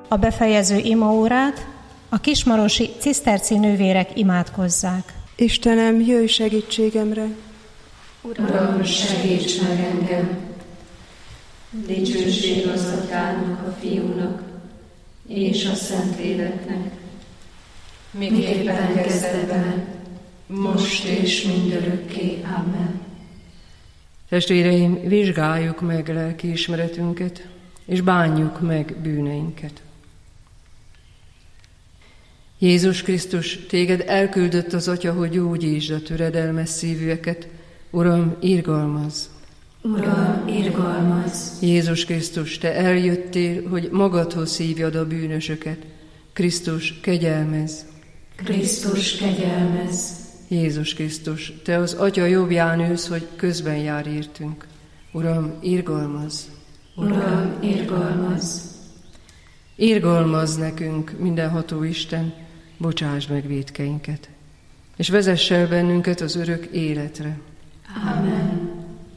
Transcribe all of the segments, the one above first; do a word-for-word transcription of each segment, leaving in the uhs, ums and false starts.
a befejező imaórát a kismarosi ciszterci nővérek imádkozzák. Istenem, jöjj segítségemre! Uram, segíts meg engem! Dicsőség az Atyának, a Fiúnak és a Szentléleknek, miképpen kezdetben, most és mindörökké. Amen. Testvéreim, vizsgáljuk meg lelkiismeretünket, és bánjuk meg bűneinket. Jézus Krisztus, téged elküldött az Atya, hogy gyógyítsd a töredelmes szívűeket. Uram, irgalmazz! Uram, irgalmazz! Jézus Krisztus, te eljöttél, hogy magadhoz hívjad a bűnösöket. Krisztus, kegyelmezz! Krisztus, kegyelmezz! Jézus Krisztus, te az Atya jobbján ülsz, hogy közben jár értünk. Uram, irgalmazz! Uram, irgalmazz! Irgalmazz nekünk, mindenható Isten, bocsáss meg vétkeinket, és vezess el bennünket az örök életre. Amen.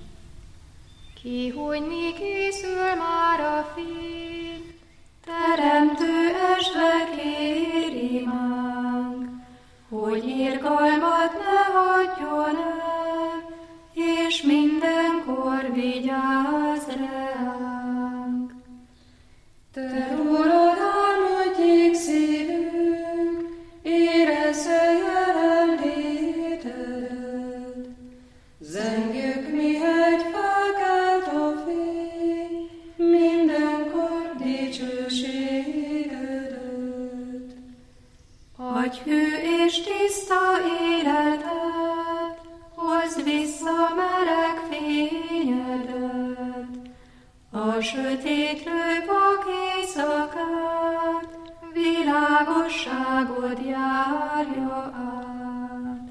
Kihújni készül már a fény, Teremtő esve kér imánk, hogy irgalmat ne hagyjon el, és mindenkor vigyázz ránk. Te rólad álmodjék szívünk, érezze jelenlétedet. Zengjük, mihegy felkelt a fény, mindenkor dicsőségedet. Adj hű és tiszta életet, hozd vissza meleg fényedet. A sötétlő vak éjszakát, világosságod járja át.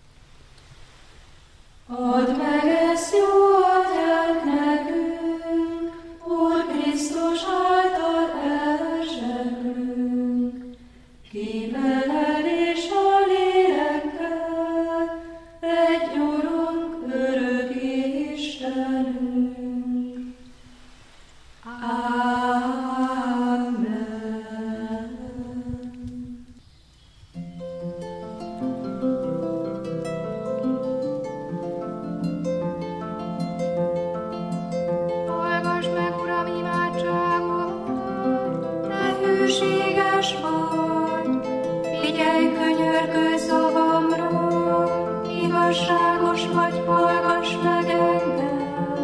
Add meg ezt jó Atyánk nekünk, Úr Krisztus által elzseklünk. Kímeled és a lélekkel, egy Urunk, örök Istenünk. hallgass meg, Uram, imádságot, te hűséges vagy, figyelj könyörgő szavamra, igazságos vagy, hallgass meg engem.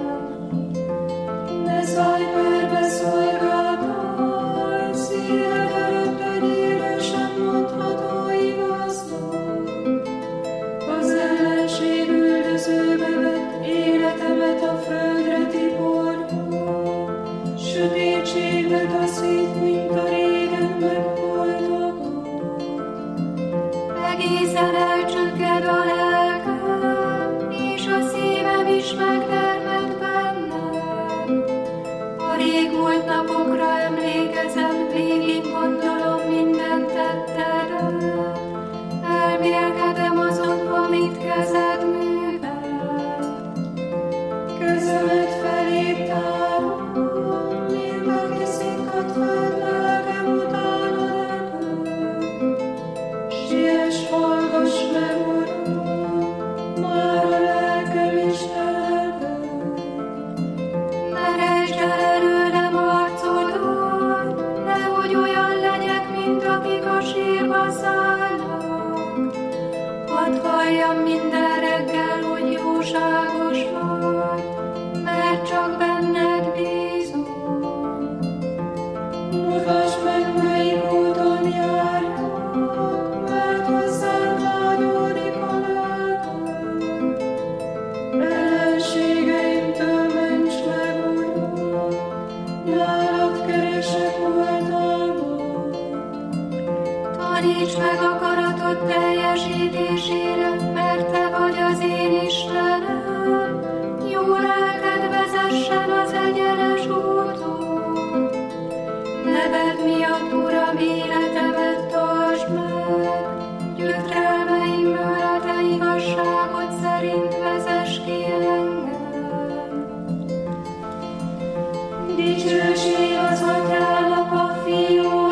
Ne szállj körbe szolgáltal, szíved előtt egy élősen mondható igaznak. Az ellenség üldözőbe vett életemet a földre tiporva, sötétségbe taszít, mint a régen megholtakat. Egészen elcsökked a lelkem, és a szívem is megtermett bennem. A régmúlt napokra emlékezem, végig gondolom minden tettedet. Elmélkedem azon, amit kezed művelt. Kezemet felé tárom, minden kiszikat fel, lelkem utána repül. Siess, hallgass meg, Uram, már a lelkem is elvel. Ne rejtsd el előlem arcodat, nehogy olyan legyek, mint akik a sírba szállnak. Hadd halljam minden reggel, hogy jóságos vagy, mert csak benned bízom. Mutass meg, melyik úton járjak, mert hozzád vágyódik a lelkem. Ellenségeimtől ments meg, Uram, nálad keresek oltalmat. Taníts meg akaratod teljesítésére, mert te vagy az én Istenem. Jó lelked vezessen az egyenes úton. Neved miatt, Uram, életemet tartsd meg. Gyötrelmeimből a te igazságod szerint vezess ki engem. Dicsőség az Atyának, a Fiúnak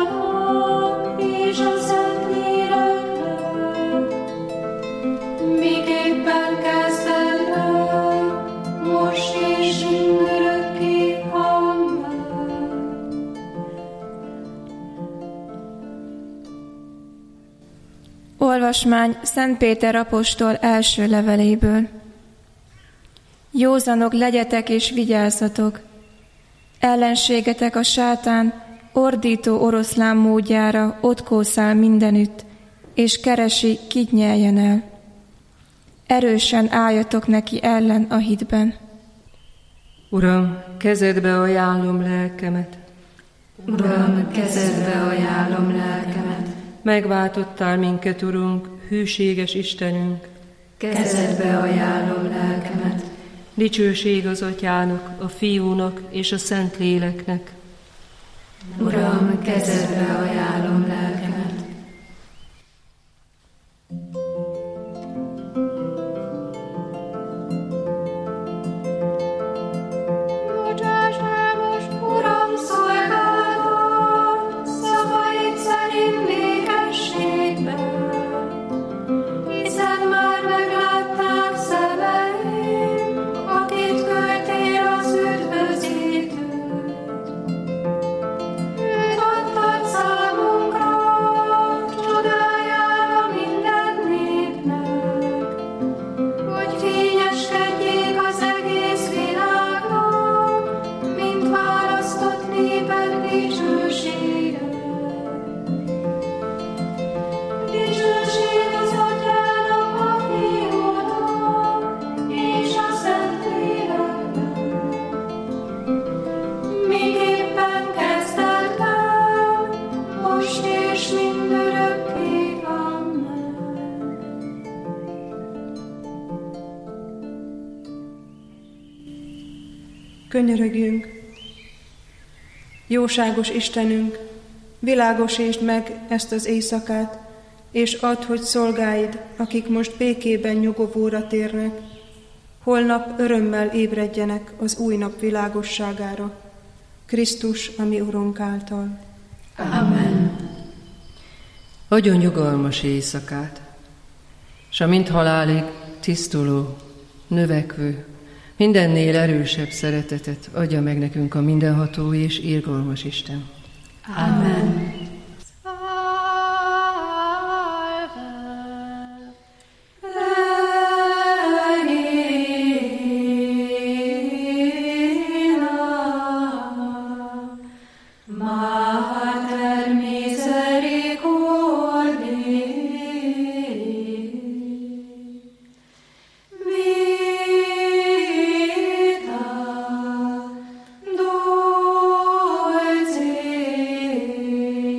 Olvasmány Szent Péter apostol első leveléből. Józanok legyetek és vigyázzatok! Ellenségetek a sátán ordító oroszlán módjára ott kószál mindenütt, és keresi, kit nyeljen el. Erősen álljatok neki ellen a hitben. Uram, kezedbe ajánlom lelkemet. Uram, kezedbe ajánlom lelkemet. Megváltottál minket, Urunk, hűséges Istenünk. Kezedbe ajánlom lelkemet. Dicsőség az Atyának, a Fiúnak és a Szentléleknek. Uram, kezedbe ajánlom lelkemet. Bocsáss el most, Uram, szolgálatot, szavaid szerint békességben, hiszen már meglátták szemeim, akit küldtél az üdvözítőt. Őt adtad számunkra, csodájára minden népnek, hogy fényeskedjék az egész világnak, mint választott néped dicsősége. Dicsőség az Atyának, a Fiúnak és a Szentléleknek, miképpen kezdetben, most és mindörökké. Amen. Könyörögjünk! Jóságos Istenünk, világosítsd meg ezt az éjszakát, és add, hogy szolgáid, akik most békében nyugovóra térnek, holnap örömmel ébredjenek az új nap világosságára, Krisztus, a mi Urunk által. Amen. Adjon nyugalmas éjszakát, s a mint halálig tisztuló, növekvő, mindennél erősebb szeretetet adja meg nekünk a mindenható és irgalmas Isten. Amen. Mater misericordiae, vita dulcis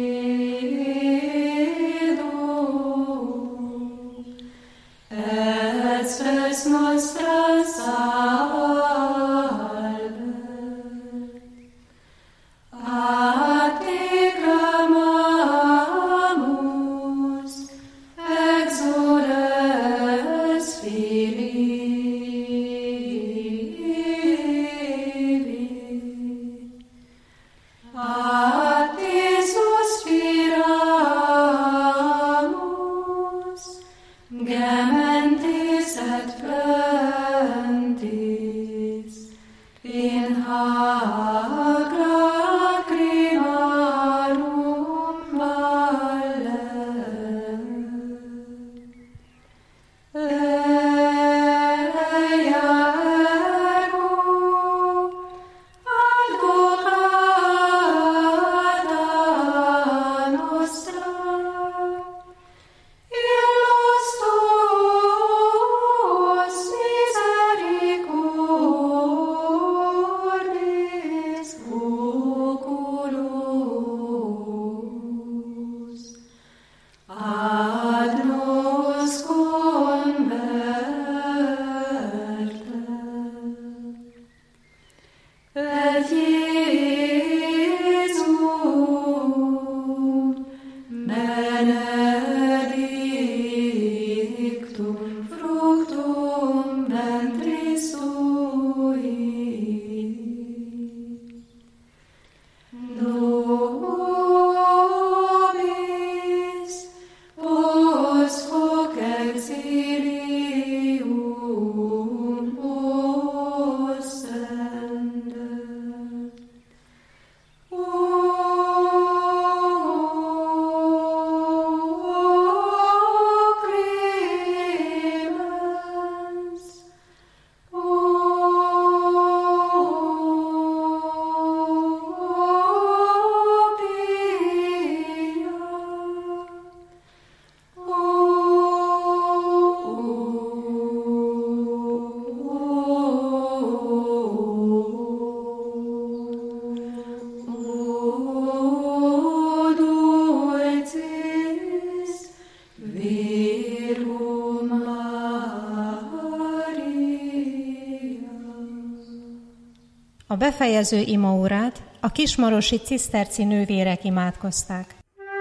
A befejező imaórát a kismarosi ciszterci nővérek imádkozták.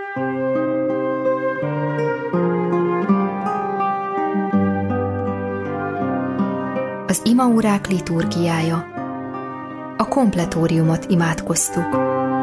Az imaórák liturgiája. A kompletóriumot imádkoztuk.